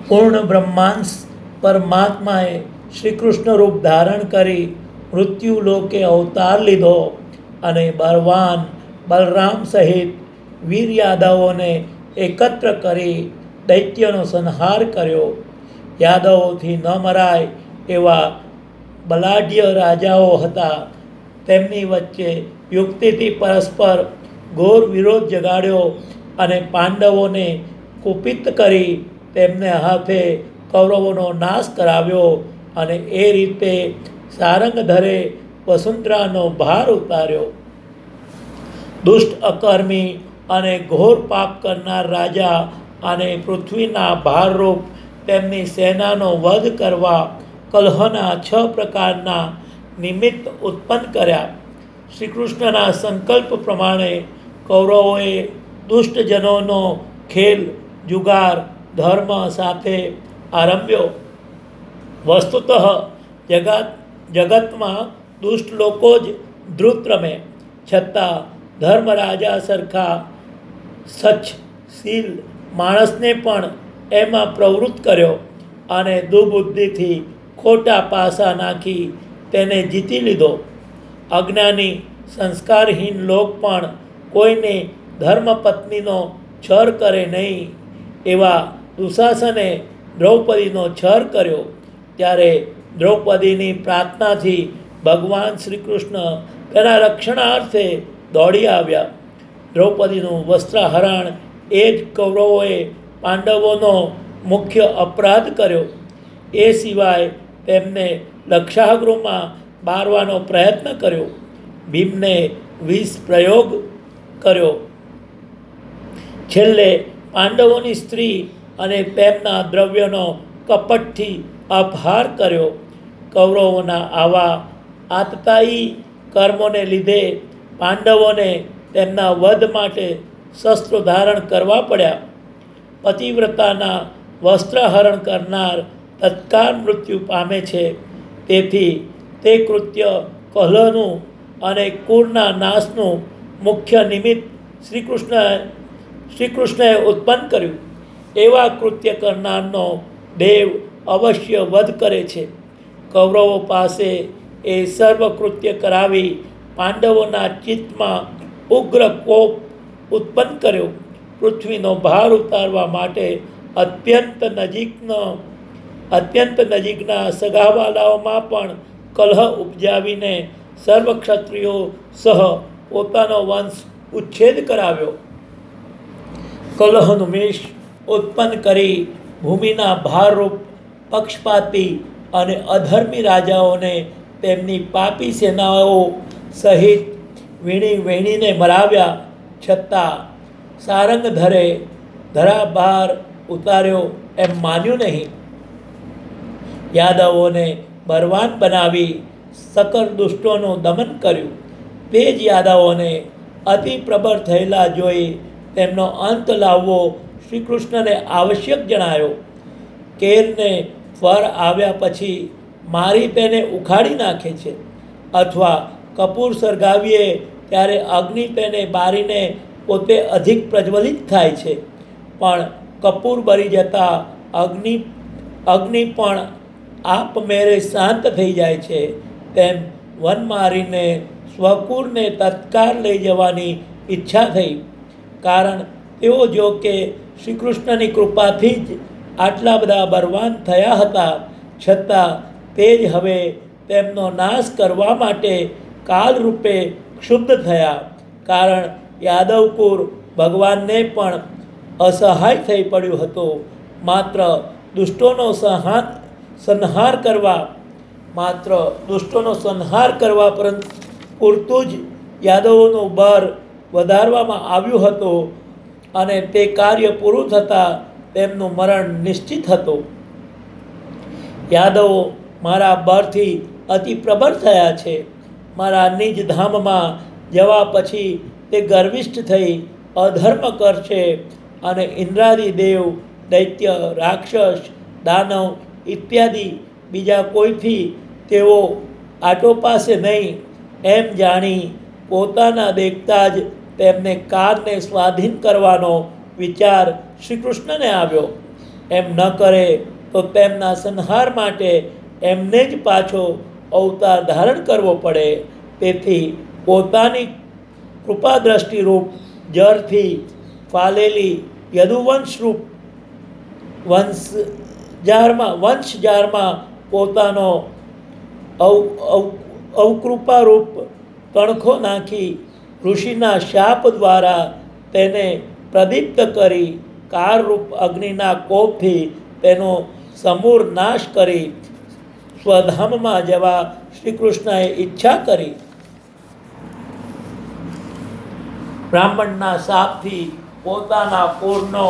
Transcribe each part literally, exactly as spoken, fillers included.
પૂર્ણ બ્રહ્માંડ પરમાત્માએ શ્રી કૃષ્ણ રૂપ ધારણ કરી મૃત્યુ લોકે અવતાર લીધો અને બળવાન બલરામ સહિત વીર યાદવોને એકત્ર કરી દૈત્યનો સંહાર કર્યો. યાદવોથી ન મરાય એવા બલાઢ્ય રાજાઓ હતા. તેમની વચ્ચે યુક્તિથી પરસ્પર ઘોર વિરોધ જગાડ્યો અને પાંડવોને કુપિત કરી તેમને હાથે કૌરવોનો નાશ કરાવ્યો અને એ રીતે સારંગધરે વસુંધરાનો ભાર ઉતાર્યો. દુષ્ટ અકર્મી અને ઘોર પાપ કરનાર રાજા અને પૃથ્વીના ભારરૂપ તેમની સેનાનો વધ કરવા કલહના છ પ્રકારના નિમિત્ત ઉત્પન્ન કર્યા. શ્રી કૃષ્ણના સંકલ્પ પ્રમાણે કૌરવોએ દુષ્ટજનોનો ખેલ જુગાર ધર્મ સાથે આરંભ્યો. વસ્તુતઃ જગત જગતમાં દુષ્ટ લોકો જ ધૃત રમે, છતાં ધર્મરાજા સરખા સચ્ચશીલ માણસને પણ એમાં પ્રવૃત્ત કર્યો અને દુર્બુદ્ધિથી ખોટા પાસા નાખી તેને જીતી લીધો. અજ્ઞાની સંસ્કારહીન લોક પણ કોઈને ધર્મપત્નીનો છર કરે નહીં. એવા દુશાસને દ્રૌપદીનો છર કર્યો. ત્યારે દ્રૌપદીની પ્રાર્થનાથી ભગવાન શ્રી કૃષ્ણ તેના રક્ષણાર્થે દોડી આવ્યા. દ્રૌપદીનું વસ્ત્રહરણ એ જ કૌરવોએ પાંડવોનો મુખ્ય અપરાધ કર્યો. એ સિવાય તેમને લક્ષાગૃહમાં બારવાનો પ્રયત્ન કર્યો. ભીમને વિષ પ્રયોગ કર્યો. છેલ્લે પાંડવોની સ્ત્રી અને તેમના દ્રવ્યનો કપટથી અપહાર કર્યો. કૌરવોના આવા આતતાયી કર્મોને લીધે પાંડવોને તેમના વધ માટે શસ્ત્રો ધારણ કરવા પડ્યા. પતિવ્રતાના વસ્ત્રહરણ કરનાર તત્કાળ મૃત્યુ પામે છે. તેથી તે કૃત્ય કલહનું અને કુળના નાશનું મુખ્ય નિમિત્ત શ્રી કૃષ્ણ શ્રી કૃષ્ણએ ઉત્પન્ન કર્યું. એવા કૃત્ય કરનારનો દેવ અવશ્ય વધ કરે છે. કૌરવો પાસે એ સર્વ કૃત્ય કરાવી પાંડવોના ચિત્તમાં ઉગ્ર કોપ ઉત્પન્ન કર્યો. પૃથ્વીનો ભાર ઉતારવા માટે અત્યંત નજીકનો અત્યંત નજીકના સગાવાલાઓમાં પણ કલહ ઉપજાવીને સર્વ ક્ષત્રિયો સહ પોતાનો વંશ ઉચ્છેદ કરાવ્યો. કલહનુમેશ ઉત્પન્ન કરી ભૂમિના ભારરૂપ પક્ષપાતી અને અધર્મી રાજાઓને તેમની પાપી સેનાઓ સહિત વીણી વેણીને મરાવ્યા. છતાં સારંગધરે ધરાભાર ઉતાર્યો એમ માન્યું નહીં. યાદવોને બળવાન બનાવી સકલ દુષ્ટોનું દમન કર્યું. તે જ યાદવોને અતિ પ્રબળ થયેલા જોઈ તેમનો અંત લાવવો શ્રી કૃષ્ણને આવશ્યક જણાયો. કેરને ફળ આવ્યા પછી મારી તેને ઉખાડી નાખે છે, અથવા કપૂર સળગાવીએ ત્યારે અગ્નિ તેને બારીને પોતે અધિક પ્રજ્વલિત થાય છે. પણ કપૂર બળી જતાં અગ્નિ અગ્નિ પણ આપમેળે શાંત થઈ જાય છે. તેમ વન મારીને સ્વકુળને તત્કાળ લઈ જવાની ઈચ્છા થઈ. કારણ તેઓ જો કે શ્રી કૃષ્ણની કૃપાથી જ આટલા બધા બળવાન થયા હતા, છતાં તે જ હવે તેમનો નાશ કરવા માટે કાળરૂપે ક્ષુબ્ધ થયા. કારણ યાદવકુળ ભગવાનને પણ અસહાય થઈ પડ્યું હતું. માત્ર દુષ્ટોનો સંહાર સંહાર કરવા માત્ર દુષ્ટોનો સંહાર કરવા પરંતુ પૂરતું જ યાદવોનું બળ વધારવામાં આવ્યું હતું અને તે કાર્ય પૂરું થતાં તેમનું મરણ નિશ્ચિત હતું. યાદવો મારા બળથી અતિ પ્રબળ થયા છે. મારા નિજ ધામમાં જવા પછી તે ગર્વિષ્ઠ થઈ અધર્મ કરશે અને ઇન્દ્રાદિ દેવ, દૈત્ય, રાક્ષસ, દાનવ ઇત્યાદિ બીજા કોઈથી તેઓ આટોપાશે નહીં એમ જાણી પોતાના દેખતા જ તેમને કારને સ્વાધીન કરવાનો વિચાર શ્રી કૃષ્ણને આવ્યો. એમ ન કરે તો તેમના સંહાર માટે એમને જ પાછો અવતાર ધારણ કરવો પડે. તેથી પોતાની કૃપા દ્રષ્ટિરૂપ જળથી ફાલેલી યદુવંશરૂપ વંશજારમાં વંશજારમાં પોતાનો અવ અવ અવકૃપારૂપ તણખો નાખી ઋષિના શાપ દ્વારા તેને પ્રદીપ્ત કરી કારરૂપ અગ્નિના કોપથી તેનો સમૂળ નાશ કરી સ્વધામમાં જવા શ્રી કૃષ્ણએ ઈચ્છા કરી. બ્રાહ્મણના શાપથી પોતાના કુળનો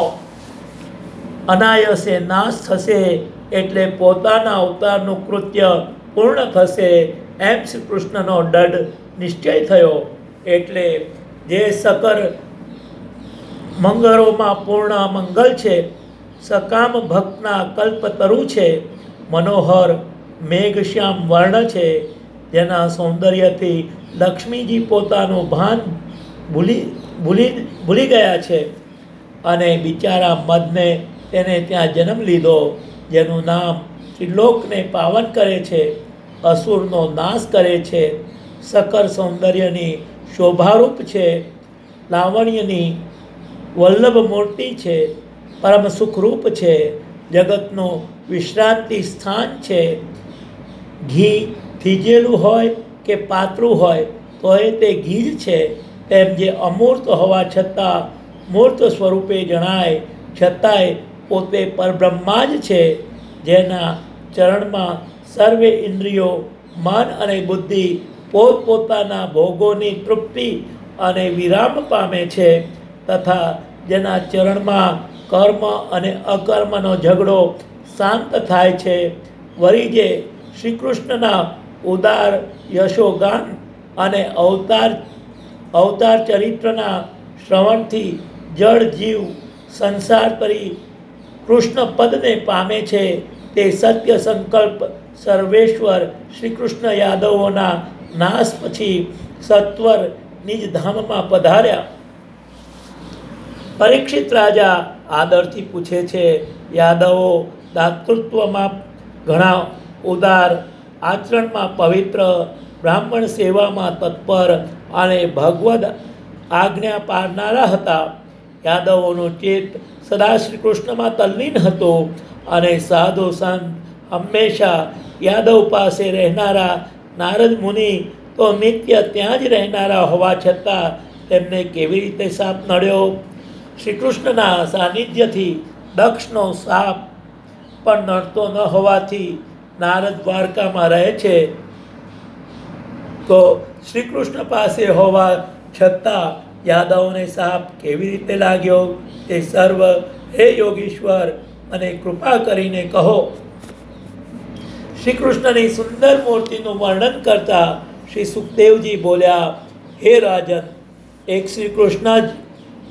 અનાયસે નાશ થશે, એટલે પોતાના અવતારનું કૃત્ય પૂર્ણ થશે એમ શ્રી કૃષ્ણનો દૃઢ નિશ્ચય થયો. એટલે જે સકર મંગળોમાં પૂર્ણ મંગલ છે, સકામ ભક્તના કલ્પતરુ છે, મનોહર મેઘશ્યામ વર્ણ છે, જેના સૌંદર્યથી લક્ષ્મીજી પોતાનું ભાન ભૂલી ભૂલી ભૂલી ગયા છે, અને બિચારા મદને તેને ત્યાં જન્મ લીધો, જેનું નામ ત્રિલોકને પાવન કરે છે, અસુરનો નાશ કરે છે, સકર સૌંદર્યની શોભારૂપ છે, લાવણ્યની વલ્લભ મૂર્તિ છે, પરમ સુખરૂપ છે, જગતનું વિશ્રાંતિ સ્થાન છે. ઘી થીજેલું હોય કે પાતળું હોય તોય તે ઘી જ છે. તેમ જે અમૂર્ત હોવા છતાં મૂર્ત સ્વરૂપે જણાય, છતાંય પોતે પરબ્રહ્મા જ છે, જેના ચરણમાં સર્વે ઇન્દ્રિયો મન અને બુદ્ધિ પોતપોતાના ભોગોની તૃપ્તિ અને વિરામ પામે છે, તથા જેના ચરણમાં કર્મ અને અકર્મનો ઝઘડો શાંત થાય છે. વળી જે શ્રી કૃષ્ણના ઉદાર યશોગાન અને અવતાર અવતાર ચરિત્રના શ્રવણથી જળ જીવ સંસાર પરી કૃષ્ણ પદને પામે છે, તે સત્ય સંકલ્પ સર્વેશ્વર શ્રી કૃષ્ણ યાદવોના નાશ પછી સત્વર નિજ ધામમાં પધાર્યા. પરીક્ષિત રાજા આદરથી પૂછે છે, યાદવો દાતૃત્વમાં ઘણા ઉદાર, આચરણમાં પવિત્ર, બ્રાહ્મણ સેવામાં તત્પર અને ભગવદ આજ્ઞા પાળનારા હતા. યાદવોનું ચિત્ત સદા શ્રી કૃષ્ણમાં તલ્લીન હતું, અને સાધુ સંત હંમેશા યાદવ પાસે રહેનારા નારદ મુનિ તો નિત્ય ત્યાં જ રહેનારા હોવા છતાં તેમને કેવી રીતે શાપ નડ્યો? શ્રી કૃષ્ણના સાનિધ્યથી દક્ષનો શાપ પણ નડતો ન હોવાથી નારદ દ્વારકામાં રહે છે, તો શ્રી કૃષ્ણ પાસે હોવા છતાં યાદવોને શાપ કેવી રીતે લાગ્યો તે સર્વ હે યોગીશ્વર અને કૃપા કરીને કહો. શ્રી કૃષ્ણની સુંદર મૂર્તિનું વર્ણન કરતા શ્રી સુખદેવજી બોલ્યા, હે રાજન, એક શ્રી કૃષ્ણ જ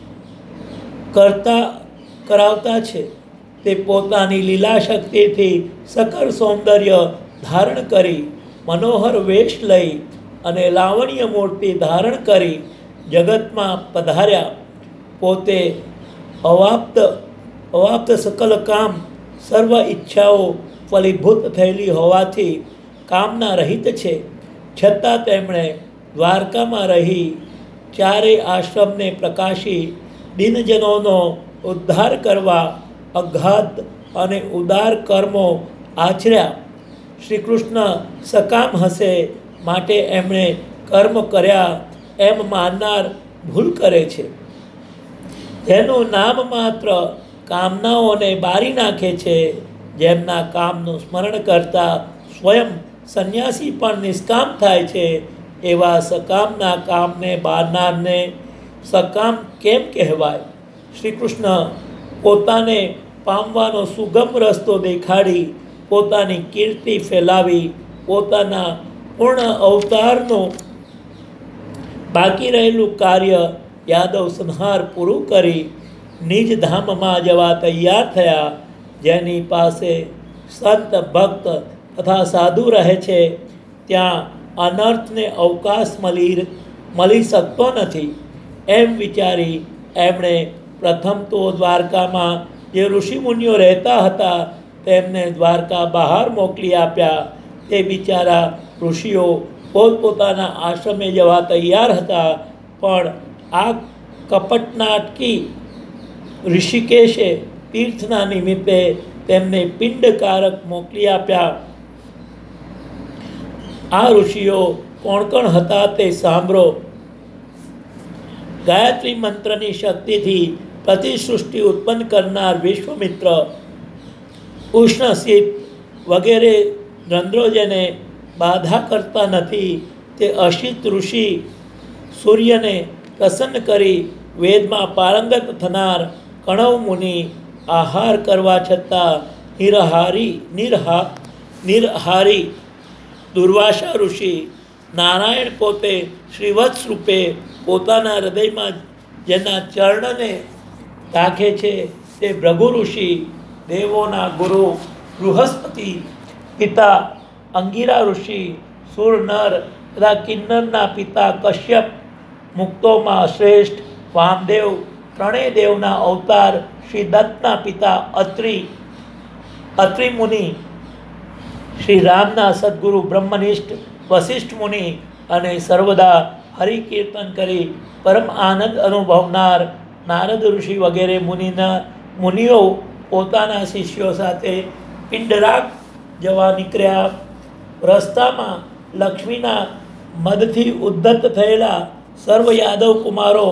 કરતા કરાવતા છે. તે પોતાની લીલા શક્તિથી સકર સૌંદર્ય ધારણ કરી, મનોહર વેશ લઈ અને લાવણ્ય મૂર્તિ ધારણ કરી જગતમાં પધાર્યા. પોતે અવાપ્ત અવાપ્ત સકલ કામ સર્વ ઈચ્છાઓ ફલીભૂત થયેલી હોવાથી કામના રહિત છે, છતાં તેમણે દ્વારકામાં રહી ચારે આશ્રમને પ્રકાશી દિનજનોનો ઉદ્ધાર કરવા અગાધ અને ઉદાર કર્મો આચર્યા. શ્રી કૃષ્ણ સકામ હશે માટે એમણે કર્મ કર્યા એમ માનનાર ભૂલ કરે છે. જેનું નામ માત્ર કામનાઓને બારી નાખે છે, જેમના કામનું સ્મરણ કરતા સ્વયં સંન્યાસી પણ નિષ્કામ થાય છે, એવા સકામના કામને બારનારને સકામ કેમ કહેવાય? શ્રી કૃષ્ણ પોતાને પામવાનો સુગમ રસ્તો દેખાડી, પોતાની કીર્તિ ફેલાવી, પોતાના પૂર્ણ અવતારનું બાકી રહેલું કાર્ય યાદવ સંહાર પૂરું કરી નિજ ધામમાં જવા તૈયાર થયા. જેની પાસે સંત ભક્ત તથા સાધુ રહે છે, ત્યાં અનર્થને અવકાશ મળી મળી શકતો નથી. એમ વિચારી એમણે પ્રથમ તો દ્વારકામાં જે ઋષિમુનિઓ રહેતા હતા તેમને દ્વારકા બહાર મોકલી આપ્યા. તે બિચારા ઋષિઓ પોતપોતાના આશ્રમે જવા તૈયાર હતા, પણ આ કપટનાટકી ઋષિકેશે તીર્થના નિમિત્તે તેમને પિંડકારક મોકલી આપ્યા. આ ઋષિઓ કોણ કોણ હતા તે સાંભળો. ગાયત્રી મંત્રની શક્તિથી પ્રતિસૃષ્ટિ ઉત્પન્ન કરનાર વિશ્વમિત્ર, ઉષ્ણ શીત વગેરે રંધ્રો જેને બાધા કરતા નથી તે અશિત ઋષિ, સૂર્યને પ્રસન્ન કરી વેદમાં પારંગત થનાર કણવ મુનિ, આહાર કરવા છતાં નિરહારી નિરહા નિરહારી દુર્વાસા ઋષિ, નારાયણ પોતે શ્રીવત્સ રૂપે પોતાના હૃદયમાં જેના ચરણને રાખે છે તે ભૃગુ ઋષિ, દેવોના ગુરુ બૃહસ્પતિ, પિતા અંગિરા ઋષિ, સુર નર તથા કિન્નરના પિતા કશ્યપ, મુક્તોમાં શ્રેષ્ઠ વામદેવ, ત્રણેય દેવના અવતાર શ્રી દત્તના પિતા અત્રિ અત્રિ મુનિ, શ્રી રામના સદગુરુ બ્રહ્મનિષ્ઠ વશિષ્ઠ મુનિ અને સર્વદા હરિકીર્તન કરી પરમ આનંદ અનુભવનાર નારદ ઋષિ વગેરે મુનિના મુનિઓ પોતાના શિષ્યો સાથે પિંડરાગ જવા નીકળ્યા. રસ્તામાં લક્ષ્મીના મદથી ઉદ્ધત થયેલા સર્વ યાદવ કુમારો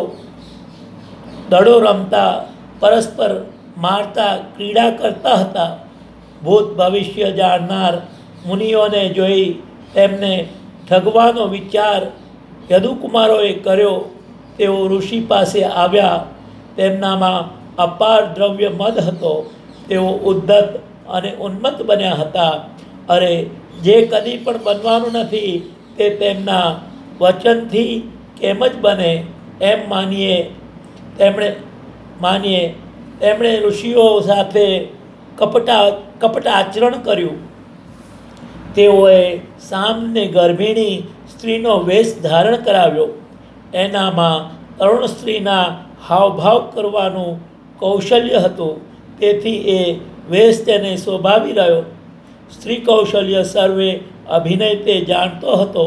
દડો રમતા, પરસ્પર મારતા ક્રીડા કરતા હતા. ભૂત ભવિષ્ય જાણનાર મુનિઓને જોઈ તેમને ઠગવાનો વિચાર યદુકુમારોએ કર્યો. તેઓ ઋષિ પાસે આવ્યા. તેમનામાં અપાર દ્રવ્ય મદ હતો. તેઓ ઉદ્ધત અને ઉન્મત્ત બન્યા હતા. અરે, જે કદી પણ બનવાનું નથી તે તેમના વચનથી કેમ જ બને એમ માનીએ તેમણે માનીએ તેમણે ઋષિઓ સાથે કપટા કપટ આચરણ કર્યું. તેઓએ સામને ગર્ભિણી સ્ત્રીનો વેશ ધારણ કરાવ્યો. એનામાં તરુણ સ્ત્રીના હાવભાવ કરવાનું કૌશલ્ય હતું, તેથી એ વેશ તેને શોભાવી રહ્યો. સ્ત્રી કૌશલ્ય સર્વે અભિનય તે જાણતો હતો,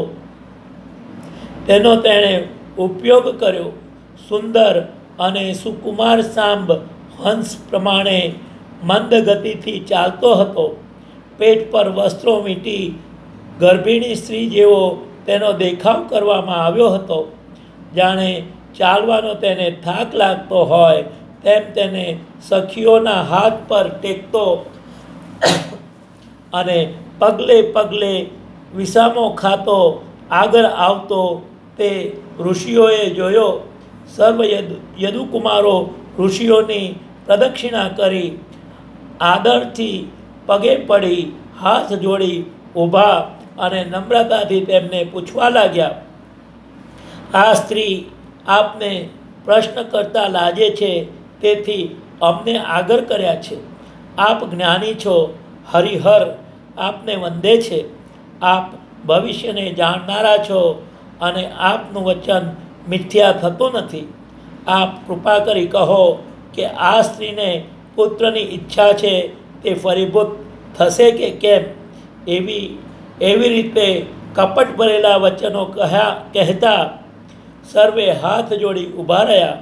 તેનો તેણે ઉપયોગ કર્યો. સુંદર અને સુકુમાર સાંબ હંસ પ્રમાણે મંદ ગતિથી ચાલતો હતો. પેટ પર વસ્ત્રો વીંટી ગર્ભિણી સ્ત્રી જેવો તેનો દેખાવ કરવામાં આવ્યો હતો. જાણે ચાલવાનો તેને થાક લાગતો હોય તેમ તેને સખીઓના હાથ પર ટેકતો અને પગલે પગલે વિસામો ખાતો આગળ આવતો તે ઋષિઓએ જોયો. સર્વ યદુ યદુકુમારો ઋષિઓની પ્રદક્ષિણા કરી આદરથી પગે પડી હાથ જોડી ઊભા અને નમ્રતાથી તેમને પૂછવા લાગ્યા, આ સ્ત્રી આપને પ્રશ્ન કરતા લાજે છે, તેથી અમને આગળ કર્યા છે. આપ જ્ઞાની છો, હરિહર આપને વંદે છે. આપ ભવિષ્યને જાણનારા છો અને આપનું વચન મિથ્યા થતું નથી. આપ કૃપા કરી કહો કે આ સ્ત્રીને પુત્રની ઈચ્છા છે તે ફરીભૂત થશે કે કેમ? એવી એવી રીતે કપટ ભરેલા વચનો કહ્યા કહેતા સર્વે હાથ જોડી ઊભા રહ્યા.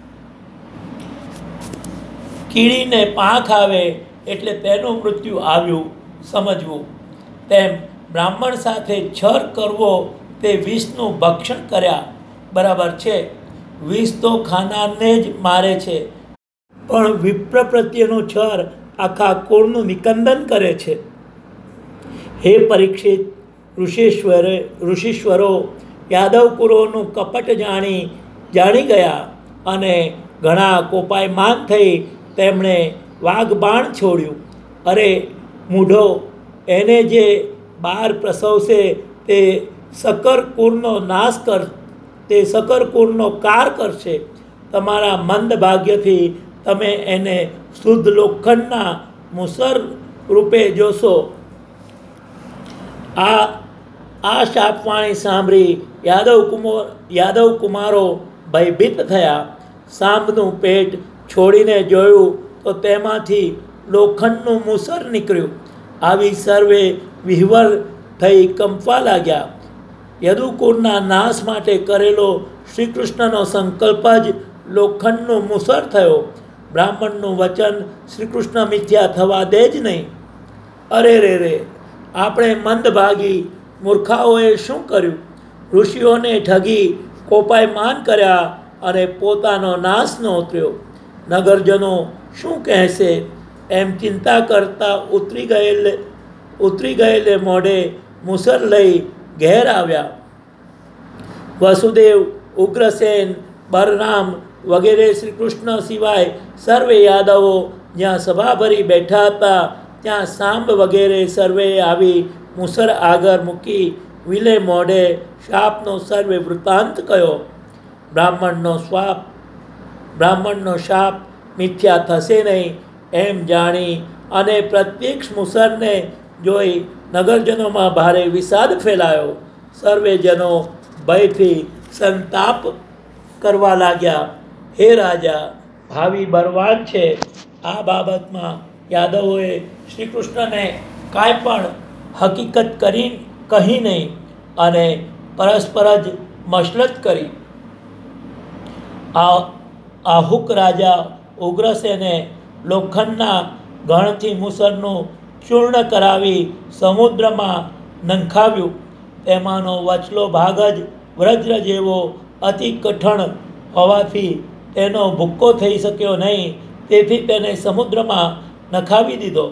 કીડીને પાંખ આવે એટલે તેનું મૃત્યુ આવ્યું સમજવું, તેમ બ્રાહ્મણ સાથે છર કરવો તે વિષનું ભક્ષણ કર્યા બરાબર છે. વિષ તો ખાનારને જ મારે છે, પણ વિપ્ર પ્રત્યેનું છર આખા કુળનું નિકંદન કરે છે. હે પરીક્ષિત, ઋષિશ્વરે ઋષિશ્વરો યાદવ કુળોનું કપટ જાણી જાણી ગયા અને ઘણા કોપાયમાન થઈ તેમણે વાઘબાણ છોડ્યું. અરે મૂઢો, એને જે બાર પ્રસવશે તે સકર કુળનો નાશ કર તે સકર કુળનો કાર કરશે. તમારા મંદ ભાગ્યથી તમે એને શુદ્ધ લોખંડના મુસર રૂપે જોશો. આ આ શાપવાણી સાંભળી યાદવ કુમાર યાદવ કુમારો ભયભીત થયા. સાંભનું પેટ છોડીને જોયું તો તેમાંથી લોખંડનું મૂસર નીકળ્યું. આવી સર્વે વિહ્વલ થઈ કંપવા લાગ્યા. યદુકુળના નાશ માટે કરેલો શ્રી કૃષ્ણનો સંકલ્પ જ લોખંડનું મૂસર થયો. બ્રાહ્મણનું વચન શ્રી કૃષ્ણ મિથ્યા થવા દે જ નહીં. અરે રે રે, આપણે મંદભાગી મૂર્ખાઓએ શું કર્યું? ઋષિઓને ઠગી કોપાયમાન કર્યા અને પોતાનો નાશ નોતર્યો. નગરજનો શું કહેશે એમ ચિંતા કરતા ઉતરી ગયેલે ઉતરી ગયેલે મોઢે મૂસર લઈ ઘેર આવ્યા. વસુદેવ, ઉગ્રસેન, બલરામ વગેરે શ્રી કૃષ્ણ સિવાય સર્વે યાદવો જ્યાં સભા ભરી બેઠા હતા ત્યાં સાંબ વગેરે સર્વે આવી મૂસર આગળ મૂકી વિલે મોઢે શાપનો સર્વે વૃત્તાંત કયો. બ્રાહ્મણનો શ્વાપ બ્રાહ્મણનો શાપ મિથ્યા થશે નહીં એમ જાણી અને પ્રત્યક્ષ મૂસરને જોઈ નગરજનોમાં ભારે વિષાદ ફેલાયો. સર્વે જનો ભયથી સંતાપ કરવા લાગ્યા. હે રાજા, ભાવિ બળવાન છે. આ બાબતમાં યાદવોએ શ્રી કૃષ્ણને કાંઈ પણ હકીકત કરી કહી નહીં અને પરસ્પર જ મસલત કરી. આ આહુક રાજા ઉગ્રસેને લોખંડના ગણથી મૂસરનું ચૂર્ણ કરાવી સમુદ્રમાં નંખાવ્યું. તેમાંનો વચલો ભાગ જ વજ્ર જેવો અતિ કઠણ હોવાથી તેનો ભૂક્કો થઈ શક્યો નહીં. તેથી તેને સમુદ્રમાં નખાવી દીધો.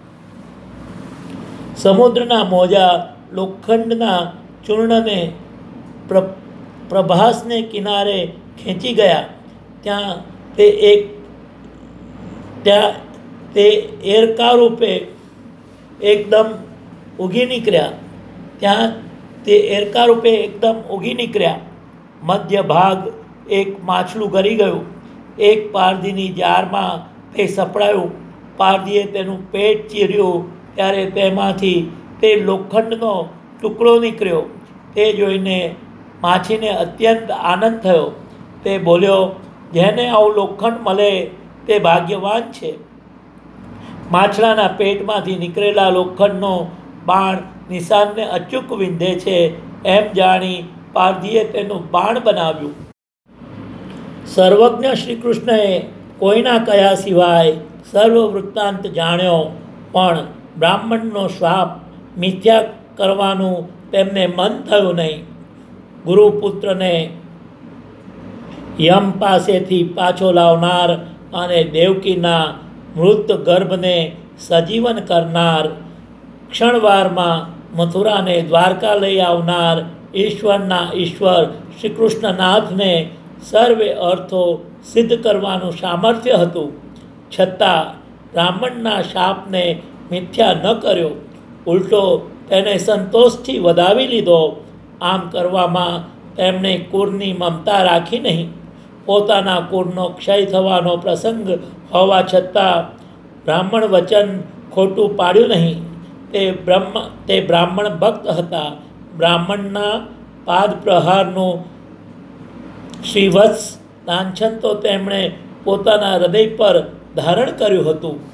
સમુદ્રના મોજા લોખંડના ચૂર્ણને પ્ર પ્રભાસને કિનારે ખેંચી ગયા. ત્યાં તે એક ત્યાં તે એરકા રૂપે એકદમ ઉગી નીકળ્યા ત્યાં તે એરકા રૂપે એકદમ ઉગી નીકળ્યા. મધ્ય ભાગ એક માછલું ગરી ગયું. એક પારધીની જારમાં તે સપડાયું. પારધીએ તેનું પેટ ચીર્યું ત્યારે તેમાંથી તે લોખંડનો ટુકડો નીકળ્યો. તે જોઈને માછીને અત્યંત આનંદ થયો. તે બોલ્યો, જેને આવું લોખંડ મળે તે ભાગ્યવાન છે. માછલાના પેટમાંથી નીકળેલા લોખંડનો બાણ નિશાનને અચૂક વિંધે છે એમ જાણી પારધીએ તેનું બાણ બનાવ્યું. સર્વજ્ઞ શ્રી કૃષ્ણએ કોઈના કયા સિવાય સર્વ વૃત્તાંત જાણ્યો, પણ બ્રાહ્મણનો શ્રાપ મિથ્યા કરવાનું તેમને મન થયું નહીં. ગુરુપુત્રને યમ પાસેથી પાછો લાવનાર અને દેવકીના મૃત ગર્ભને સજીવન કરનાર, ક્ષણવારમાં મથુરાને દ્વારકા લઈ આવનાર ઈશ્વરના ઈશ્વર શ્રી કૃષ્ણનાથને સર્વે અર્થો સિદ્ધ કરવાનું સામર્થ્ય હતું. છતાં બ્રાહ્મણના શાપને મિથ્યા ન કર્યો, ઉલટો તેને સંતોષથી વધાવી લીધો. આમ કરવામાં તેમણે કુળની મમતા રાખી નહીં. પોતાના કુળનો ક્ષય થવાનો પ્રસંગ હોવા છતાં બ્રાહ્મણ વચન ખોટું પાડ્યું નહીં. તે બ્રહ્મ તે બ્રાહ્મણ ભક્ત હતા. બ્રાહ્મણના પાદ પ્રહારનું શ્રીવત્સ લાંછન તો તેમણે પોતાના હૃદય પર ધારણ કર્યું હતું.